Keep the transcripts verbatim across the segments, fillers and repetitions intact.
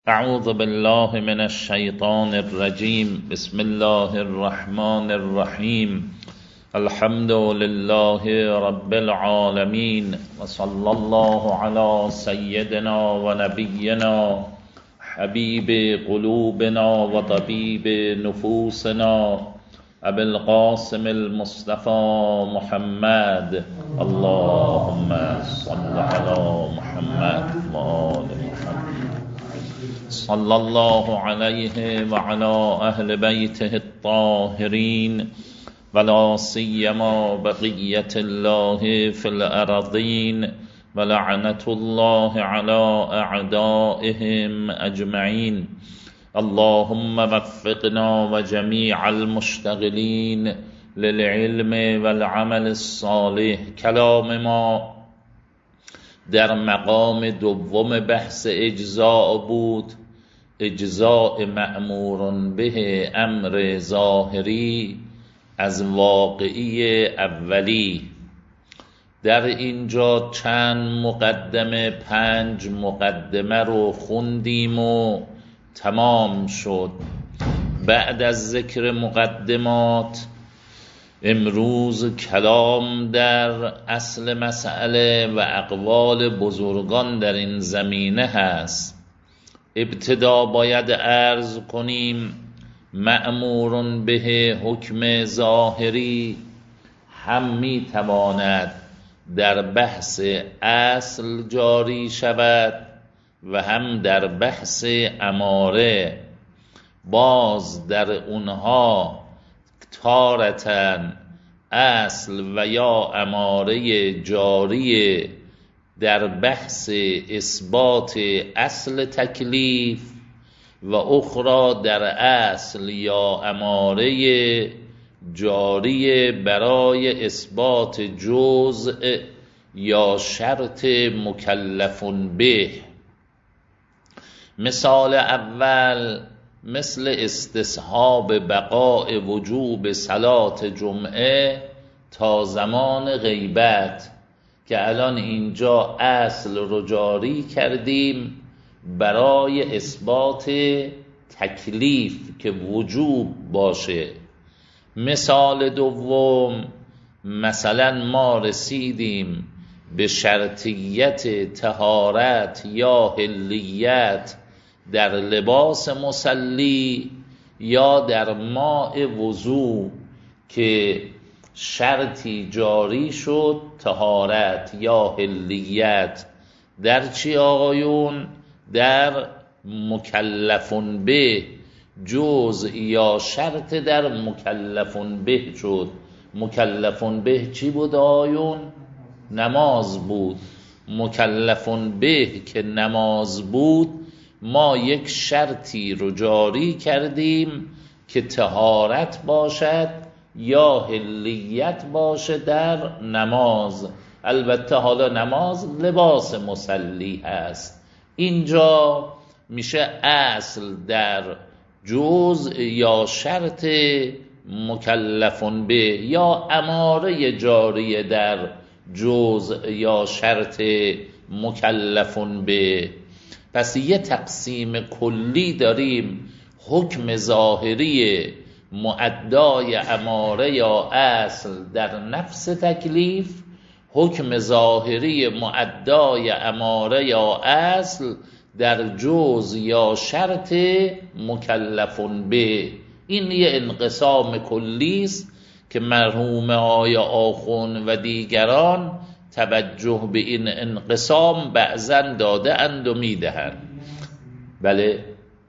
اعوذ بالله من الشیطان الرجیم. بسم الله الرحمن الرحیم. الحمد لله رب العالمین و صلی الله علی سیدنا و نبینا حبیب قلوبنا و طبیب نفوسنا ابی القاسم المصطفى محمد. اللهم صل علی محمد و آل محمد. صلی الله علیه و علی اهل بیته الطاهرین ولا سیما بقیة الله فی الارضین و لعنة الله علی اعدائهم اجمعین. اللهم وفقنا و جمیع المشتغلین للعلم والعمل الصالح. کلام ما در مقام دوم بحث اجزاء بود، اجزاء مأمور به امر ظاهری از واقعی اولی. در اینجا چند مقدمه، پنج مقدمه رو خوندیم و تمام شد. بعد از ذکر مقدمات امروز کلام در اصل مسئله و اقوال بزرگان در این زمینه هست. ابتدا باید عرض کنیم مأمور به حکم ظاهری هم می تواند در بحث اصل جاری شود و هم در بحث اماره. باز در اونها تارتن اصل و یا اماره جاری در بحث اثبات اصل تکلیف و اخرى در اصل یا اماره جاری برای اثبات جزء یا شرط مکلف به. مثال اول مثل استصحاب بقاء وجوب صلات جمعه تا زمان غیبت که الان اینجا اصل رو جاری کردیم برای اثبات تکلیف که وجوب باشه. مثال دوم مثلا ما رسیدیم به شرطیت طهارت یا حلیت در لباس مصلی یا در ماء وضو که شرطی جاری شد طهارت یا حلیت در چی آقایون؟ در مکلفون به. جزء یا شرط در مکلفون به شد. مکلفون به چی بود آقایون؟ نماز بود. مکلفون به که نماز بود ما یک شرطی رو جاری کردیم که طهارت باشد یا حلیت باشه در نماز. البته حالا نماز لباس مصلی هست. اینجا میشه اصل در جزء یا شرط مکلفون به یا اماره جاری در جزء یا شرط مکلفون به. پس یه تقسیم کلی داریم: حکم ظاهری مؤدای اماره یا اصل در نفس تکلیف، حکم ظاهری مؤدای اماره یا اصل در جزء یا شرط مکلفون به. این یه انقسام کلی است که مرحوم آیا آخون و دیگران توجه به این انقسام بعضاً داده اند و می دهند. بله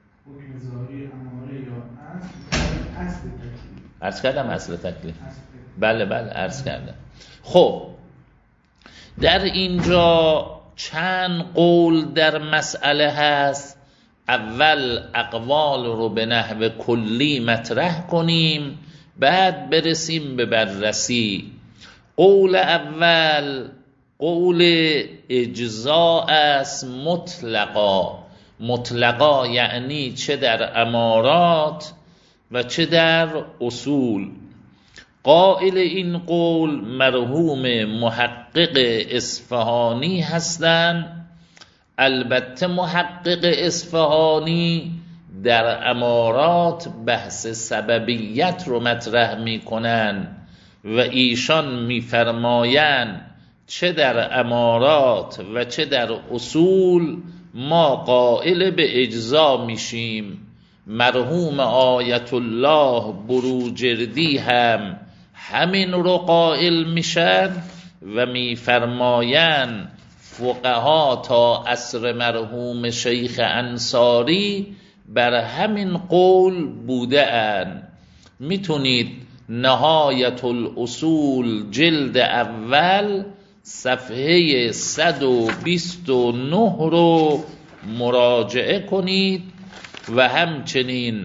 عرض کردم اصل تکلیف. بله بله عرض کردم. خب در اینجا چند قول در مسئله هست. اول اقوال رو به نحو کلی مطرح کنیم بعد برسیم به بررسی. قول اول قول اجزاء است مطلقا. مطلقا یعنی چه در امارات و چه در اصول. قائل این قول مرحوم محقق اصفهانی هستند البته محقق اصفهانی در امارات بحث سببیت رو مطرح میکنن و ایشان میفرمایند چه در امارات و چه در اصول ما قائل به اجزا میشیم. مرحوم آیت الله بروجردی هم همین رو قائل میشن و میفرمایند فقها تا عصر مرحوم شیخ انصاری بر همین قول بوده اند. میتونید نهایت الاصول جلد اول صفحه صد و بیست و نه رو مراجعه کنید و همچنین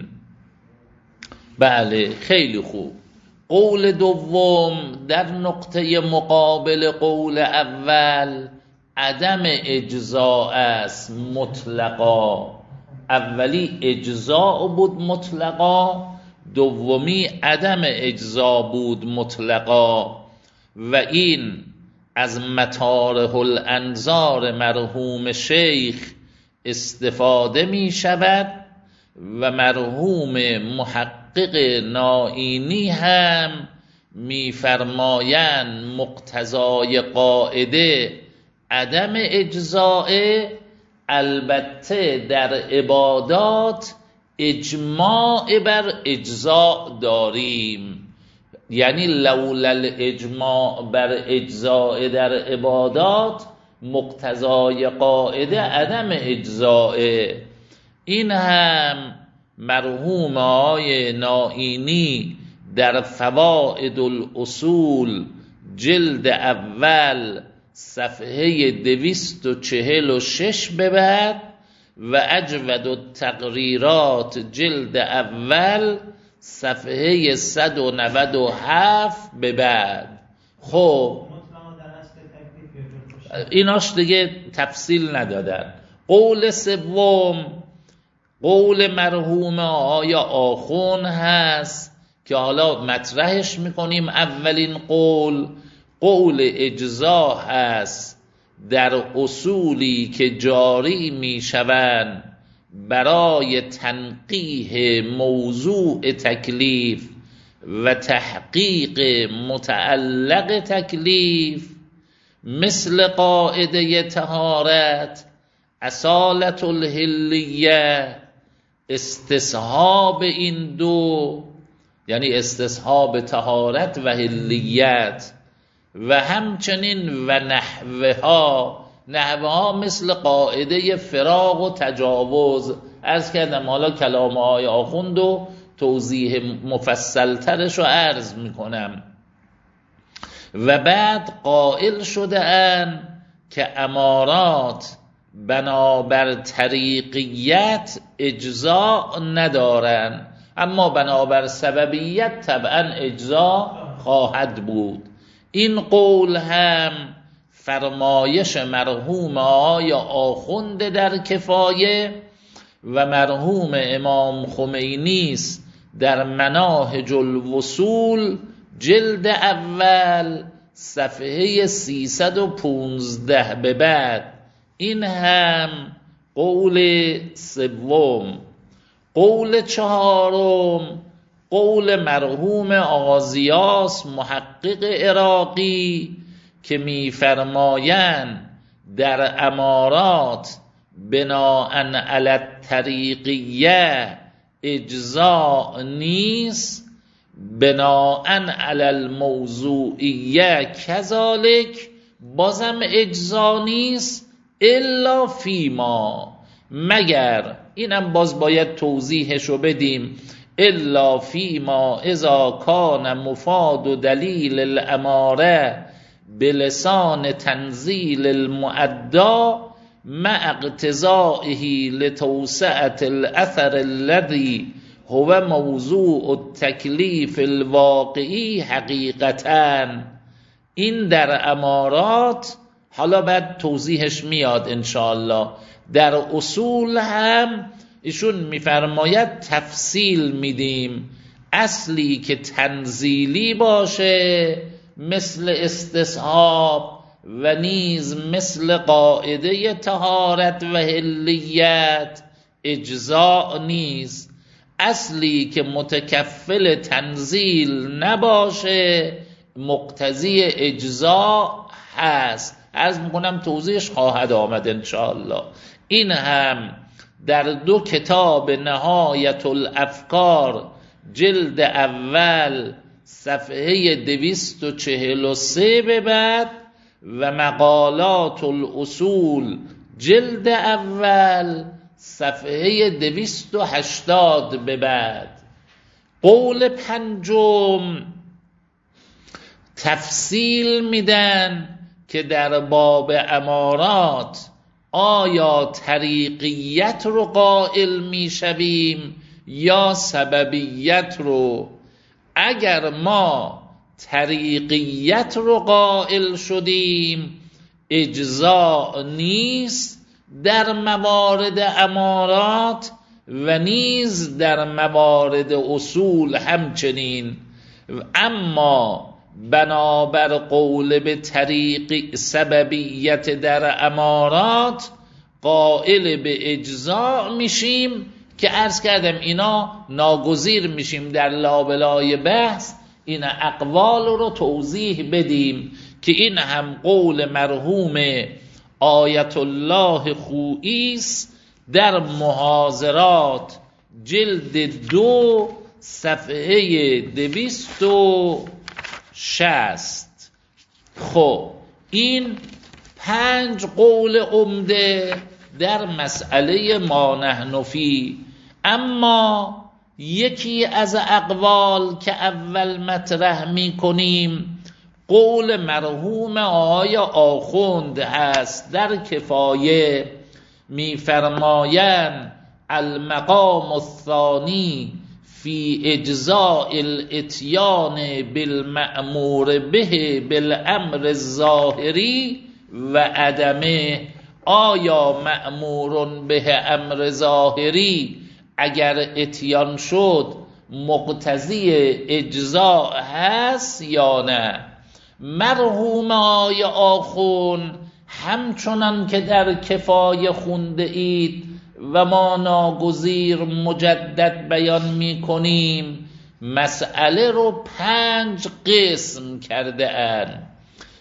بله خیلی خوب. قول دوم در نقطه مقابل قول اول عدم اجزاء است مطلقا. اولی اجزاء بود مطلقا، دومی عدم اجزا بود مطلقا و این از مطارح الانظار مرحوم شیخ استفاده می شود و مرحوم محقق نائینی هم می فرمایند مقتضای قاعده عدم اجزاء. البته در عبادات اجماع بر اجزاء داریم، یعنی لولا الاجماع بر اجزاء در عبادات مقتضای قاعده عدم اجزاء. این هم مرحوم آقای نائینی در فوائد الاصول جلد اول صفحه دویست و چهل و شش به بعد و اجود التقریرات جلد اول صفحه صد و نود و هفت به بعد. خب ایناش دیگه تفصیل ندادن. قول سوم قول مرحوم آیا آخون هست که حالا مطرحش میکنیم. اولین قول قول اجزا هست در اصولی که جاری میشوند برای تنقیح موضوع تکلیف و تحقیق متعلق تکلیف، مثل قاعده طهارت، اصالت الحلیه، استصحاب این دو یعنی استصحاب طهارت و حلیت و همچنین و نحوه ها. نحوه ها مثل قاعده فراق و تجاوز. عرض کردم حالا کلام های آخوند و توضیح مفصل ترش رو عرض میکنم. و بعد قائل شده اند که امارات بنابر طریقیت اجزا ندارن، اما بنابر سببیت طبعا اجزا خواهد بود. این قول هم فرمایش مرحوم آقای آخوند در کفایه و مرحوم امام خمینی است در مناهج الوصول جلد اول صفحه سیصد و پانزده به بعد. این هم قول سوم. قول چهارم قول مرحوم آغازیاس محقق عراقی که میفرمایند در امارات بناءً علی الطریقیه اجزاء نیست، بناءً علی الموضوعیه کذالک بازم اجزا نیست، الا فیما، مگر اینم باز باید توضیحشو بدیم، الا فیما اذا کان مفاد و دلیل الاماره بلسان تنزیل المعدا مع اقتضائه لتوسعة الاثر الذي هو موضوع التکلیف الواقعی حقیقتاً. این در امارات حالا بعد توضیحش میاد انشاءالله. در اصول هم ایشون میفرماید تفصیل میدیم، اصلی که تنزیلی باشه مثل استصحاب و نیز مثل قاعده طهارت و حلیت اجزاء نیست. اصلی که متکفل تنزیل نباشه مقتضی اجزاء هست. عرض میکنم توضیحش خواهد آمد انشاءالله. این هم در دو کتاب نهایت الافکار جلد اول صفحه دویست و چهل و سه به بعد و مقالات الاصول جلد اول صفحه دویست و هشتاد به بعد. قول پنجم تفصیل میدن که در باب امارات آیا طریقیت رو قائل میشویم یا سببیت رو. اگر ما طریقیت رو قائل شدیم اجزاء نیست در موارد امارات و نیز در موارد اصول همچنین. اما بنابر قول به طریق سببیت در امارات قائل به اجزاء میشیم که عرض کردم اینا ناگزیر میشیم در لابلای بحث این اقوال رو توضیح بدیم که این هم قول مرحوم آیت الله خوئیست در محاضرات جلد دو صفحه دویست و شصت. خب این پنج قول عمده در مسئله ما نحن فی. اما یکی از اقوال که اول مطرح می کنیم قول مرحوم آقای آخوند هست. در کفایه می فرمایند المقام الثانی فی اجزاء الاتیان بالمأمور به بالامر الظاهری و عدمه. آیا مأمور به امر ظاهری اگر اتیان شد مقتضی اجزاء هست یا نه؟ مرحوم آی آخون همچنان که در کفایه خونده اید و ما ناگزیر مجدد بیان می کنیم مسئله رو پنج قسم کرده اند.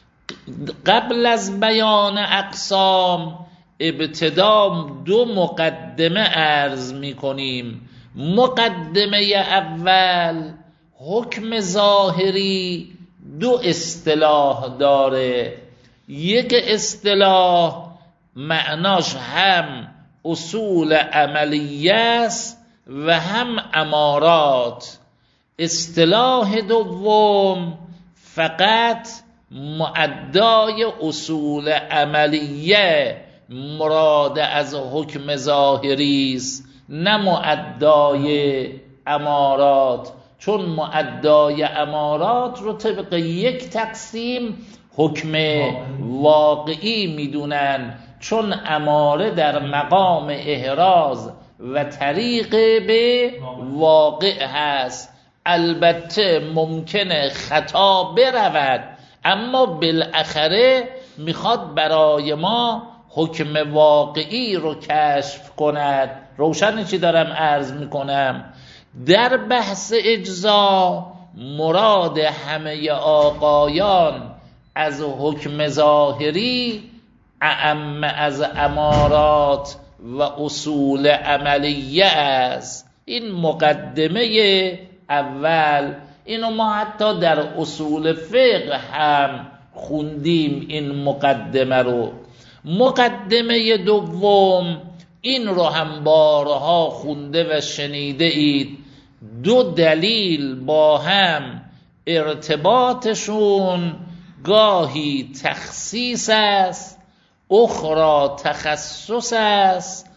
قبل از بیان اقسام ابتدا دو مقدمه عرض می کنیم. مقدمه اول حکم ظاهری دو اصطلاح داره. یک اصطلاح معناش هم اصول عملیه است و هم امارات. اصطلاح دوم فقط معدای اصول عملیه مراد از حکم ظاهری است نه معدای امارات، چون معدای امارات رو طبق یک تقسیم حکم واقعی میدونن، چون اماره در مقام احراز و طریق به واقع هست. البته ممکنه خطا برود اما بالاخره میخواد برای ما حکم واقعی رو کشف کند. روشن چی دارم عرض میکنم؟ در بحث اجزا مراد همه آقایان از حکم ظاهری اعم از امارات و اصول عملیه است. این مقدمه اول. اینو ما حتی در اصول فقه هم خوندیم این مقدمه رو. مقدمه دوم این رو هم بارها خونده و شنیده اید. دو دلیل با هم ارتباطشون گاهی تخصیص است اخرى تخصص است،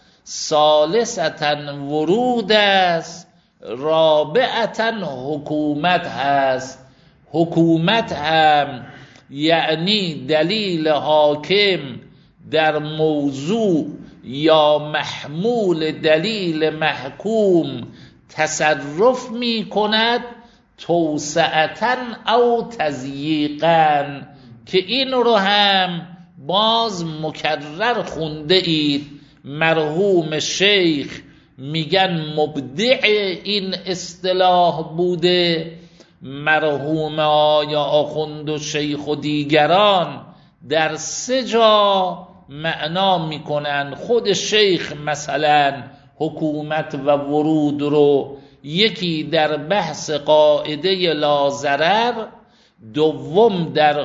ثالثتا ورود است، رابعتا حکومت هست. حکومت هم یعنی دلیل حاکم در موضوع یا محمول دلیل محکوم تصرف می کند توسعتن او تضییقن، که این رو هم باز مکرر خونده اید. مرحوم شیخ میگن مبدع این اصطلاح بوده، مرحوم آیا آخوند و شیخ و دیگران در سه جا معنا میکنن. خود شیخ مثلا حکومت و ورود رو یکی در بحث قاعده لا ضرر، دوم در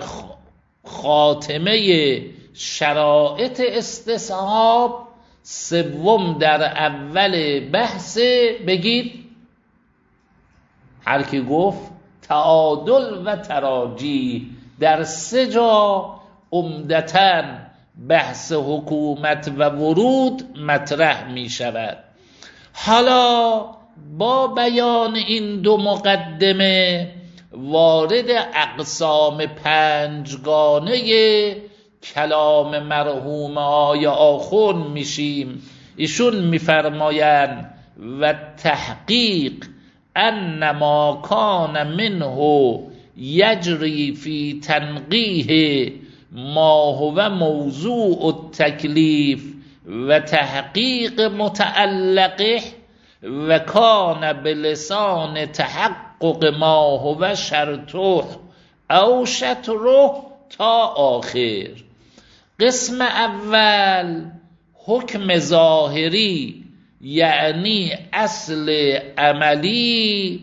خاتمه شرایط استصحاب، سوم در اول بحث بگید هر کی گفت تعادل و تراجی. در سه جا عمدتاً بحث حکومت و ورود مطرح می شود. حالا با بیان این دو مقدمه وارد اقسام پنجگانه کلام مرحوم آیا آخوند میشیم. ایشون میفرمایند و تحقیق ان ما کان منه یجری فی تنقیه ما هو موضوع التکلیف و تحقیق متعلقه و کان بلسان تحقق ما هو شرطه او شطره تا آخر. قسم اول حکم ظاهری، یعنی اصل عملی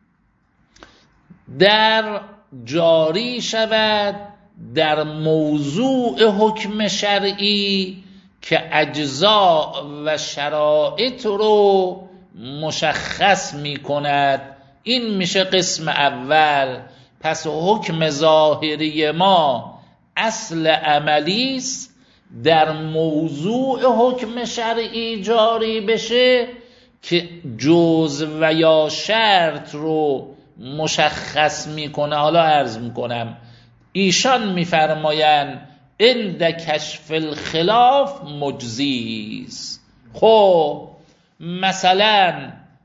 در جاری شود در موضوع حکم شرعی که اجزا و شرایط رو مشخص می کند. این میشه قسم اول. پس حکم ظاهری ما اصل عملی است، در موضوع حکم شرعی جاری بشه که جزء و یا شرط رو مشخص میکنه. حالا عرض میکنم ایشان میفرمایند عند کشف الخلاف مجزیست. خب مثلا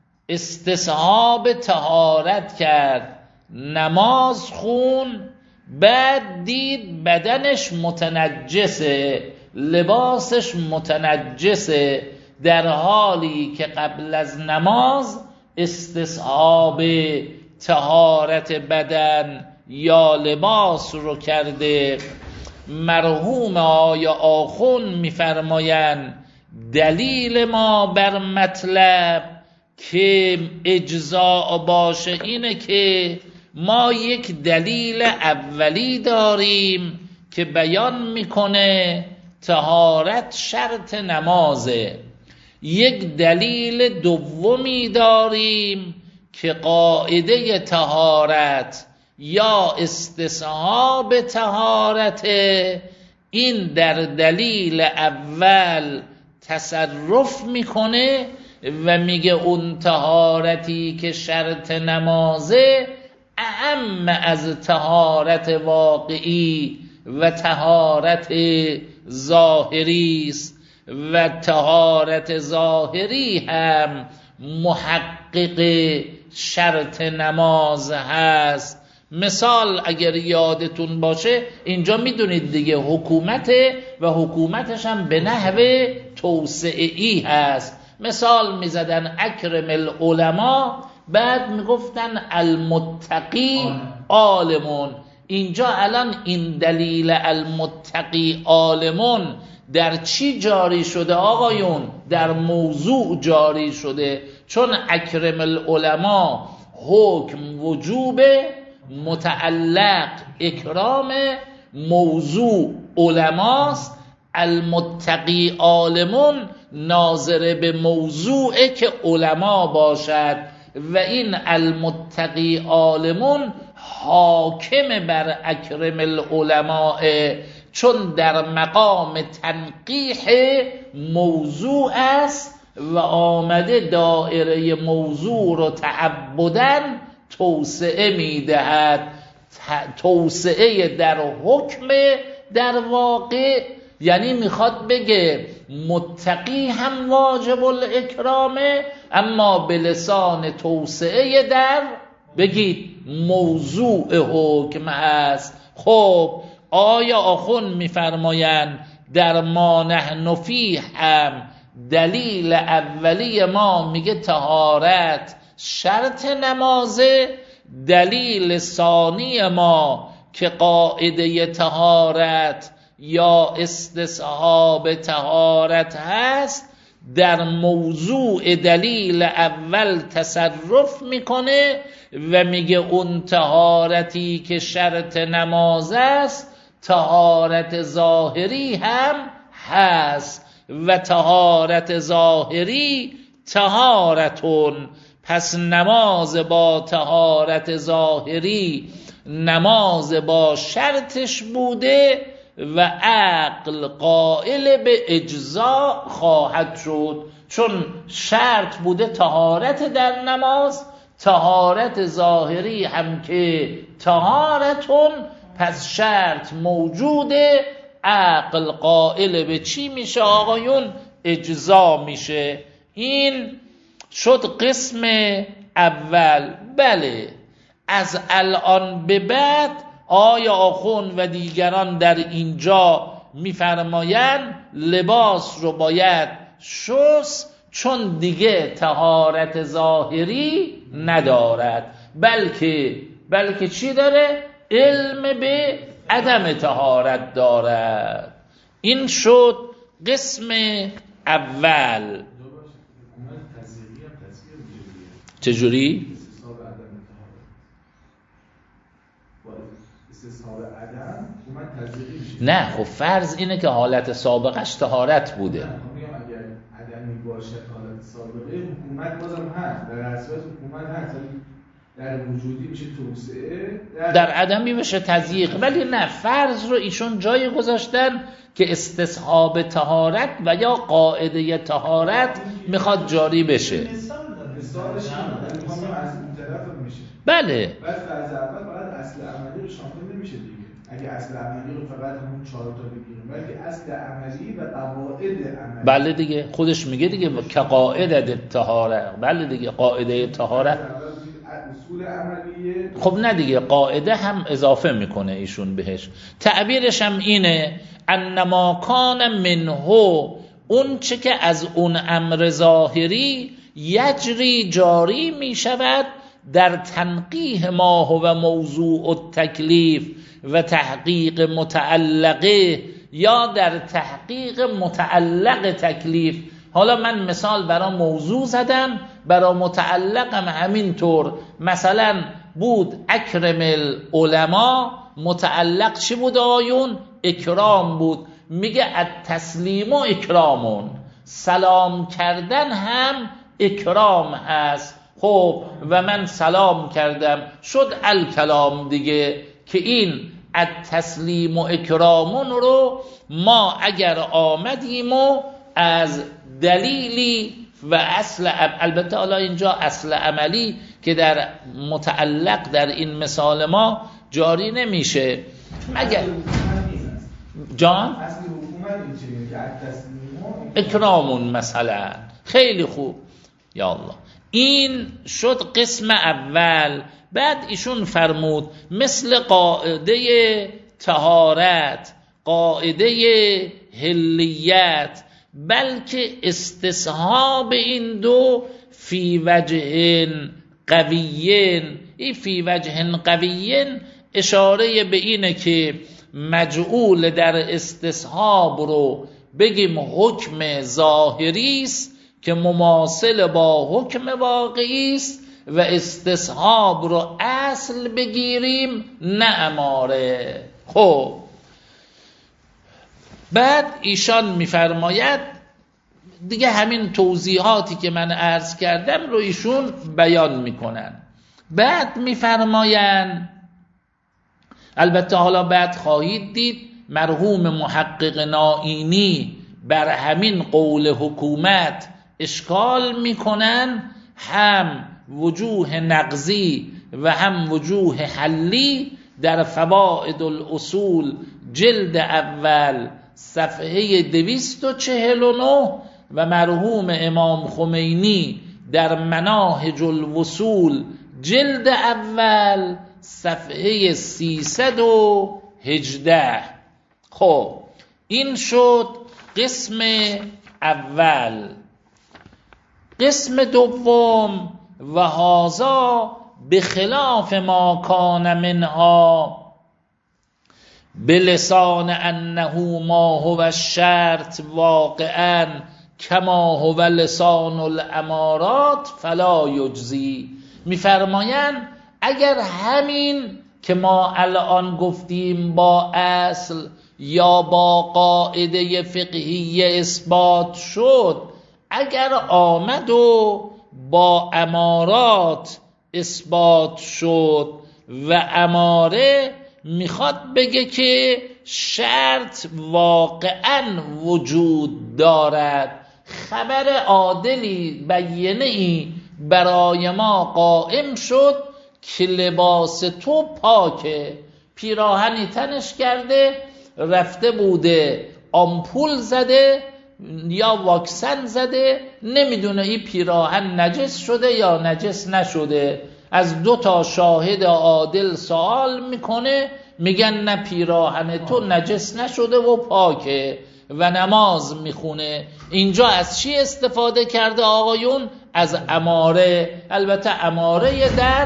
استصحاب طهارت کرد، نماز خون، بعد دید بدنش متنجسه، لباسش متنجسه، در حالی که قبل از نماز استصحاب طهارت بدن یا لباس رو کرده. مرحوم آیا آخوند میفرمایند دلیل ما بر مطلب که اجزاء باشه اینه که ما یک دلیل اولی داریم که بیان میکنه طهارت شرط نمازه، یک دلیل دومی داریم که قاعده طهارت یا استصحاب طهارت. این در دلیل اول تصرف میکنه و میگه اون طهارتی که شرط نمازه اعم از طهارت واقعی و طهارت ظاهری است و طهارت ظاهری هم محقق شرط نماز هست. مثال اگر یادتون باشه اینجا میدونید دیگه حکومت و حکومتش هم به نحو توسعه‌ای هست. مثال میزدن اکرم العلماء، بعد میگفتن المتقی عالمون. اینجا الان این دلیل المتقی عالمون در چی جاری شده آقایون؟ در موضوع جاری شده، چون اکرم العلماء حکم وجوب متعلق اکرام موضوع علماست، المتقی عالمون ناظر به موضوع که علما باشد و این المتقی عالمون حاکم بر اکرم العلماء، چون در مقام تنقیح موضوع است و آمده دائره موضوع رو تعبداً توسعه میدهد. توسعه در حکم در واقع یعنی میخواد بگه متقی هم واجب الاکرامه، اما به لسان توسعه در بگید موضوع حکم هست. خب آیا آخون میفرمایند در ما نحن فیه هم دلیل اولی ما میگه طهارت شرط نمازه، دلیل ثانی ما که قاعده طهارت یا استصحاب طهارت هست در موضوع دلیل اول تصرف میکنه و میگه اون طهارتی که شرط نماز است طهارت ظاهری هم هست و طهارت ظاهری طهارتون. پس نماز با طهارت ظاهری نماز با شرطش بوده و عقل قائل به اجزا خواهد شد، چون شرط بوده طهارت در نماز، طهارت ظاهری هم که طهارتون، پس شرط موجوده، عقل قائل به چی میشه آقایون؟ اجزا میشه. این شد قسم اول. بله، از الان به بعد آیا آخون و دیگران در اینجا میفرمایند لباس رو باید شست، چون دیگه طهارت ظاهری ندارد، بلکه بلکه چی داره؟ علم به عدم طهارت دارد. این شد قسم اول. چجوری؟ نه خب فرض اینه که حالت سابقش طهارت بوده. اگر عدمی باشه حالت سابقه حکومت بازم هست، در اصل حکومت هست، در وجودی میشه توسعه، در, در عدمی بشه تضییق. ولی نه، فرض رو ایشون جای گذاشتن که استصحاب طهارت و یا قاعده طهارت میخواد جاری بشه. مثالش اینه از اون طرف میشه. بله. بعد فرض اول فقط اصل عملی رو شامل نمیشه دیگه. اگه اصل عملی رو فقط همون چهار تا بگیریم، بلکه اصل عملی و قواعد عملی. بله دیگه، خودش میگه دیگه که قاعده طهارت. بله دیگه، قاعده طهارت اصول عملیه. خب نه دیگه، قاعده هم اضافه میکنه ایشون بهش. تعبیرش هم اینه انما کان منه، اون چه که از اون امر ظاهری یجری جاری میشود در تنقیح ما هو موضوع التکلیف و تحقیق متعلقه، یا در تحقیق متعلق تکلیف. حالا من مثال برای موضوع زدم، برای متعلقم همینطور. مثلا بود اکرم العلماء، متعلق چی بود آیون؟ اکرام بود. میگه التسلیم و اکرامون، سلام کردن هم اکرام هست. خب و من سلام کردم، شد الکلام دیگه، که این التسلیم و اکرامون رو ما اگر آمدیم و از دلیلی و اصل، البته حالا اینجا اصل عملی که در متعلق در این مثال ما جاری نمیشه مگر جان اصل حکومت این چیه؟ اکرامون مثلا. خیلی خوب، یا الله. این شد قسم اول. بعد ایشون فرمود مثل قاعده طهارت، قاعده حلیت، بلکه استصحاب این دو فی وجه قویین. این فی وجه قویین اشاره به اینه که مجعول در استصحاب رو بگیم حکم ظاهری است که مماثل با حکم واقعی است، و استصحاب رو اصل بگیریم نه اماره. خب بعد ایشان میفرماید دیگه همین توضیحاتی که من عرض کردم رو ایشون بیان میکنن. بعد میفرماین، البته حالا بعد خواهید دید مرحوم محقق نائینی بر همین قول حکومت اشکال میکنن، هم وجوه نقضی و هم وجوه حلی. در فوائد الاصول جلد اول صفحه دویست و چهل و نه و مرحوم امام خمینی در مناهج الوصول جلد اول صفحه سیصد و هجده. خب این شد قسم اول. قسم دوم و هذا بخلاف ما کان منها بلسان انه ما هو الشرط واقعا کما هو لسان الامارات فلا یجزی. میفرمایند اگر همین که ما الان گفتیم با اصل یا با قاعده فقهی اثبات شد، اگر آمد و با امارات اثبات شد و اماره میخواد بگه که شرط واقعا وجود دارد، خبر عادلی بینه‌ای برای ما قائم شد که لباس تو پاکه، پیراهنی تنش کرده رفته بوده آمپول زده یا واکسن زده، نمیدونه این پیراهن نجس شده یا نجس نشده، از دو تا شاهد عادل سوال میکنه، میگن نه پیراهن تو نجس نشده و پاکه و نماز میخونه. اینجا از چی استفاده کرده آقایون؟ از اماره. البته اماره در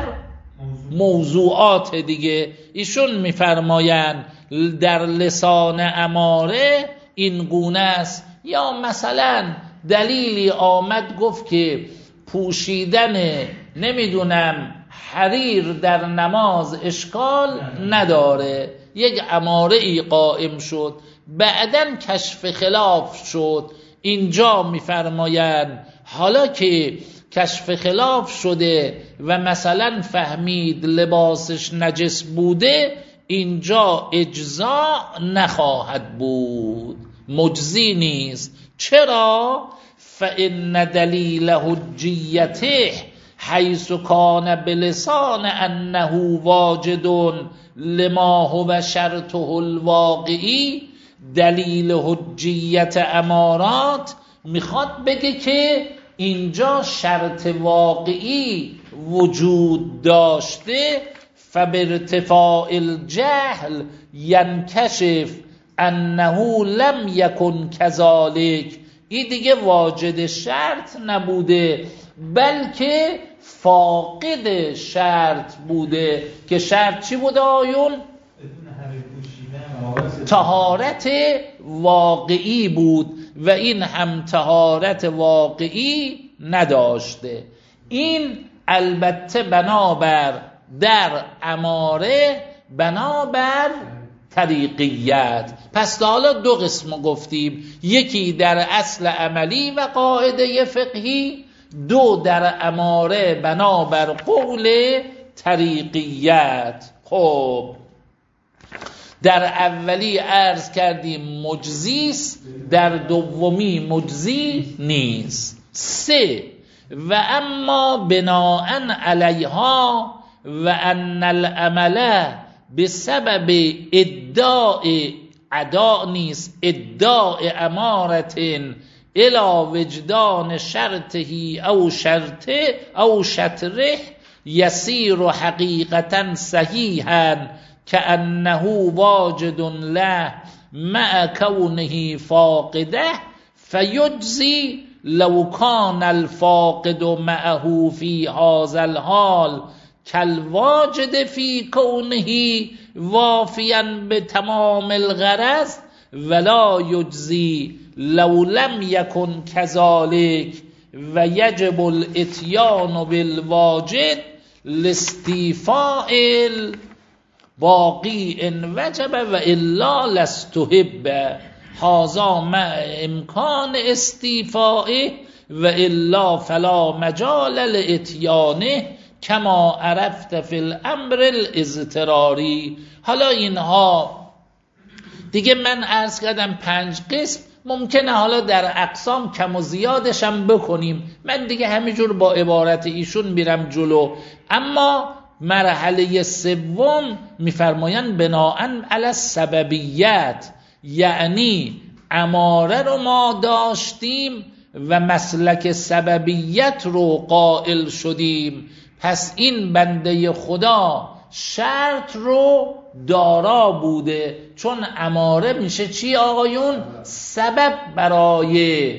موضوعات دیگه. ایشون میفرماین در لسان اماره این گونه است. یا مثلا دلیلی آمد گفت که پوشیدن نمیدونم حریر در نماز اشکال نداره، یک اماره ای قائم شد، بعدن کشف خلاف شد. اینجا میفرمایند حالا که کشف خلاف شده و مثلا فهمید لباسش نجس بوده، اینجا اجزا نخواهد بود، مجزی نیست. چرا؟ فإن دلیل حجیته حیث کان بلسان انه واجد لما هو شرطه الواقعی. دلیل حجیت امارات میخواد بگه که اینجا شرط واقعی وجود داشته، فبارتفاع الجهل ینکشف انه لم یکن کذالک. این دیگه واجد شرط نبوده بلکه فاقد شرط بوده. که شرط چی بوده آیون؟ طهارت واقعی بود و این هم طهارت واقعی نداشته. این البته بنابر در اماره بنابر طریقیت. پس حالا دو قسم گفتیم، یکی در اصل عملی و قاعده فقهی، دو در اماره بنابر قول طریقیت. خب در اولی عرض کردیم مجزیست، در دومی مجزی نیست. سه و اما بناء علیها و ان العمل بسبب ادعاء ادعا نیست ادعاء امارت الى وجدان شرطه او شرطه او شطره یسیر حقیقتا صحیحا کأنه واجد له مع کونه فاقده فیجزی لو کان الفاقد معه فی هذا الحال کالواجد فی کونه وافیا بتمام الغرض ولا یجزی لو لم یکن کذالک و یجب الاتیان بالواجد لاستیفاء باقی ان وجب و الا لستحب هذا مع امکان استیفائه و الا فلا مجال لاتیانه کما عرفت فی الامر الاضطراری. حالا اینها دیگه من عرض کردم پنج قسم، ممکنه حالا در اقسام کم و زیادشم بکنیم، من دیگه همینجور با عبارت ایشون میرم جلو. اما مرحله سوم میفرمایند بناء علی السببیت، یعنی اماره رو ما داشتیم و مسلک سببیت رو قائل شدیم، پس این بنده خدا شرط رو دارا بوده، چون اماره میشه چی آقایون؟ سبب برای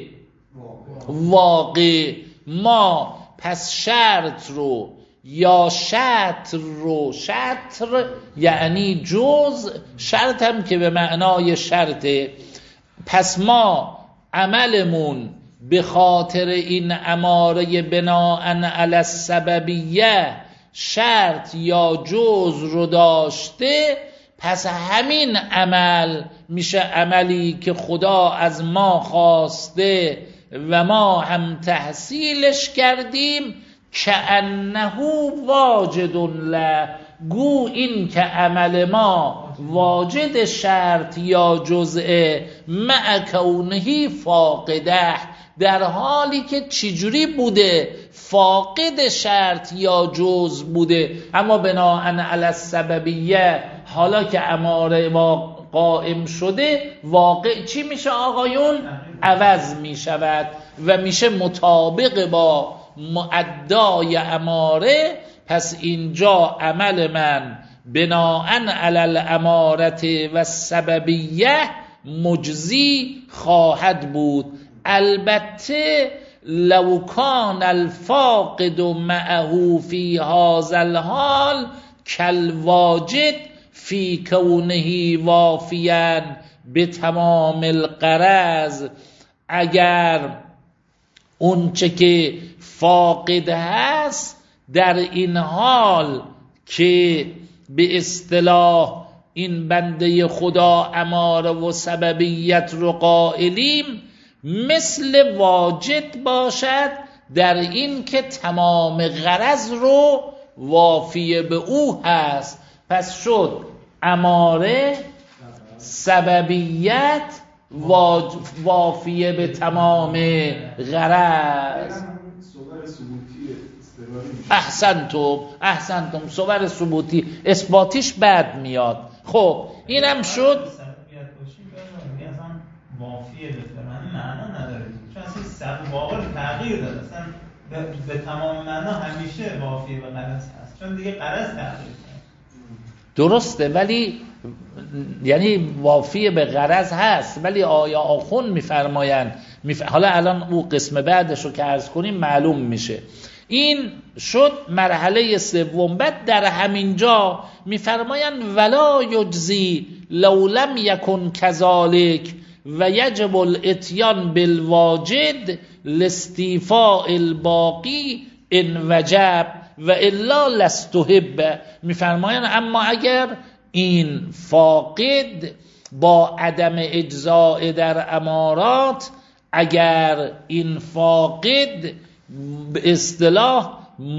واقع. ما پس شرط رو یا شطر رو، شطر یعنی جز، شرط هم که به معنای شرطه، پس ما عملمون به خاطر این اماره بناءً علی السببیه شرط یا جز رو داشته، پس همین عمل میشه عملی که خدا از ما خواسته و ما هم تحصیلش کردیم، کأنه واجد له، گو این که عمل ما واجد شرط یا جزء مع کونه فاقده، در حالی که چجوری بوده؟ فاقد شرط یا جزء بوده، اما بناءً علی السببیه حالا که اماره ما قائم شده، واقع چی میشه آقایون؟ عوض میشود و میشه مطابق با معدای اماره. پس اینجا عمل من بناءً علی الامارة و السببیه مجزی خواهد بود. البته لو کان الفاقد معه فی هذا الحال کالواجد فی کونه وافیاً به تمام الغرض، اگر اون چه که فاقد هست در این حال که به اصطلاح این بنده خدا اماره و سببیت رو قائلیم، مثل واجد باشد در این که تمام غرض رو وافی به او هست. پس شد اماره سببیت وافیه به تمام غرض. احسنتم احسنتم صور ثبوتی، اثباتیش بعد میاد. خب اینم شد وافیه به تمام معنا نداره، چون اصلا سبب واقع تغییر داده، اصلا به تمام معنا همیشه وافیه به غرض هست، چون دیگه غرض تغییر کرد. درسته، ولی یعنی وافی به غرض هست، ولی آیا آخون میفرمایند میف... حالا الان او قسم بعدش رو که عرض کنیم معلوم میشه. این شد مرحله سوم. بعد در همین جا میفرمایند ولا یجزی لو لم یکن کذالک و یجب الاتیان بالواجد لاستیفاء الباقی ان وجب و الا لستحب. میفرمایند اما اگر این فاقد با عدم اجزاء در امارات، اگر این فاقد به اصطلاح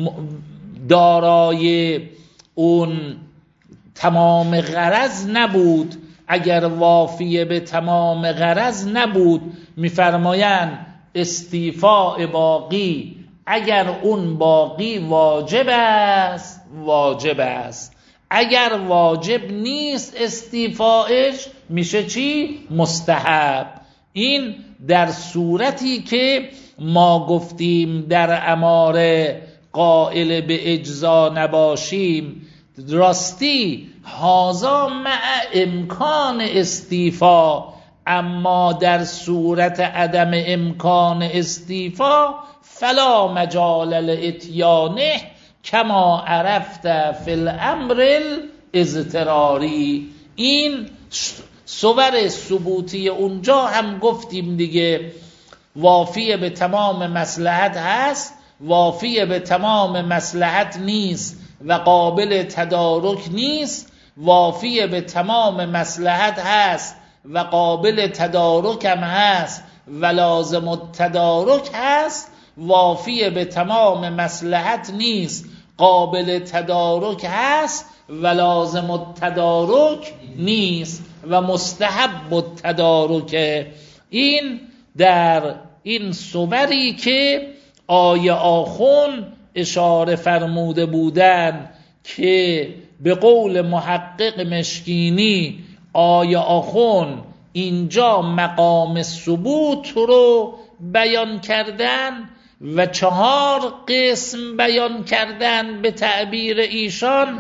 دارای اون تمام غرض نبود، اگر وافی به تمام غرض نبود، میفرمایند استیفاء باقی، اگر اون باقی واجب است واجب است، اگر واجب نیست استیفاءش میشه چی؟ مستحب. این در صورتی که ما گفتیم در اماره قائل به اجزا نباشیم. راستی هازا مع امکان استیفا، اما در صورت عدم امکان استیفا فلا مجال لاتیانه کما عرفت فی الامر الاضطراری. این صور ثبوتی اونجا هم گفتیم دیگه، وافی به تمام مصلحت هست، وافی به تمام مصلحت نیست و قابل تدارک نیست، وافی به تمام مصلحت هست و قابل تدارک هم هست و لازم التدارک هست، وافی به تمام مصلحت نیست، قابل تدارک هست و لازم التدارک نیست و مستحب التدارک. این در این صوری که آیه آخون اشاره فرموده بودن که به قول محقق مشکینی آیه آخون اینجا مقام ثبوت رو بیان کردن و چهار قسم بیان کردن به تعبیر ایشان.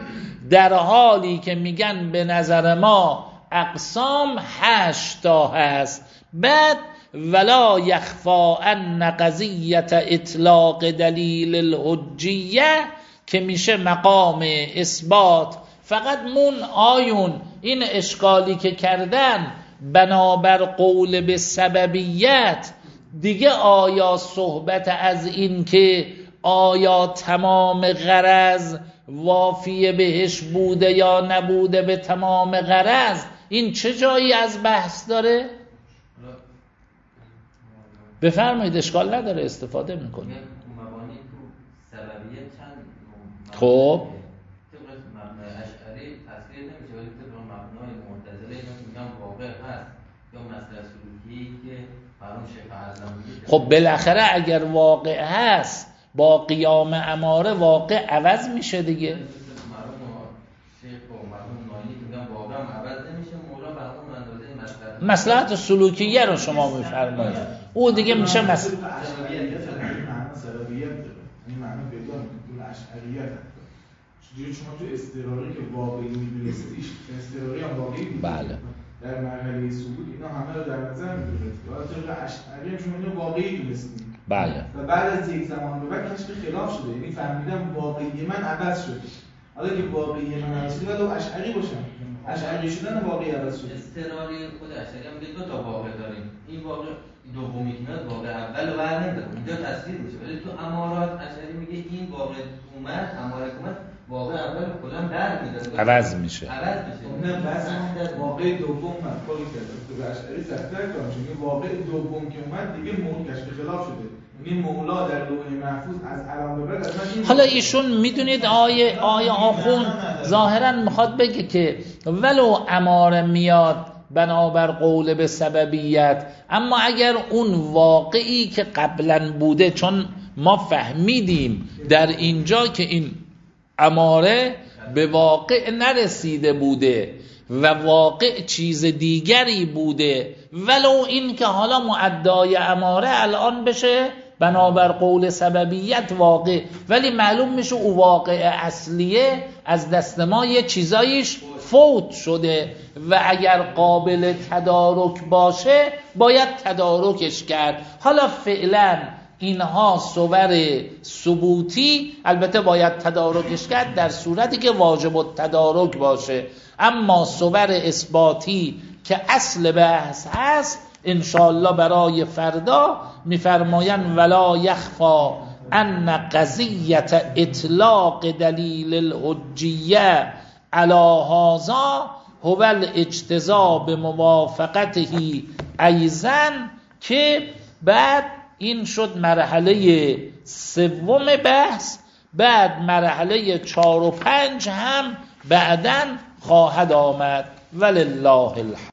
در حالی که میگن به نظر ما اقسام هشت تا هست. بعد ولا یخفا ان قضیت اطلاق دلیل الحجیه که میشه مقام اثبات. فقط مون آیون این اشکالی که کردن بنابر قول به سببیت دیگه، آیا صحبت از این که آیا تمام غرض وافی بهش بوده یا نبوده به تمام غرض، این چه جایی از بحث داره؟ بفرمایید، اشکال نداره، استفاده میکنه. مبانی تو سببیه چند خب مبنای اشعری تصویر نمیشه، ولی طبق مبنای معتزله میگم واقع هست، یا مسئله سلوکی که فرام شیخ اعظم میگه. خب بالاخره اگر واقع هست با قیام اماره واقع عوض میشه دیگه. مرحوم شیخ و مرحوم نایی که میگم واقع هم عوض نمیشه، مولا مرحوم اندازه مسئله مصلحت سلوکیه رو شما میفرمایید، او دیگه میشه مثلا اشعریت معنی سببیت داره، این معنی پیدا میکنه تو اشعریت. چجوری شما تو استقراری که واقعی میدونستیش، استقراری هم واقعی بود بله در مرحله ثبوت، اینا همه رو در نظر میگیرید. حالا طبق اشعری هم شما اینو واقعی دونستید بله و بعد از یک زمان به بعد کشف خلاف شده، یعنی فهمیدم واقعی من عوض شده. حالا که واقعی من عوض شده ولی اشعری باشم، اشعری شدن واقعی عوض شده. استقراری خود اشعری هم دو تا واقع داریم. این واقع دومی که میاد واقع اول رو برنمی‌داره، اینجا تصویر میشه. ولی تو امارات اشعری میگه این واقع اومد، اماره اومد، واقع اول کلا برمی‌داره، عوض میشه. عوض میشه. اون بس در واقع دوم من کاری کردم تو اشعری سخت‌تر کردم، چون واقع دوم که اومد دیگه مول کشف خلاف شده. یعنی مولا در لوح محفوظ از الان به بعد اصلا. حالا ایشون میدونید آیه آیه آخون ظاهرا میخواد بگه که ولو اماره میاد بنابر قول به سببیت، اما اگر اون واقعی که قبلا بوده، چون ما فهمیدیم در اینجا که این اماره به واقع نرسیده بوده و واقع چیز دیگری بوده، ولو این که حالا معدای اماره الان بشه بنابر قول سببیت واقع، ولی معلوم میشه او واقع اصلیه از دست ما یه چیزایش فوت شده و اگر قابل تدارک باشه باید تدارکش کرد. حالا فعلا اینها صور ثبوتی البته باید تدارکش کرد در صورتی که واجب التدارک باشه، اما صور اثباتی که اصل بحث هست انشاءالله برای فردا میفرماین ولا یخفا ان قضیت اطلاق دلیل الحجیه علی هذا هو الاجتزا به موافقته ایضا، که بعد این شد مرحله سوم بحث. بعد مرحله چهار و پنج هم بعداً خواهد آمد. ولله الحمد.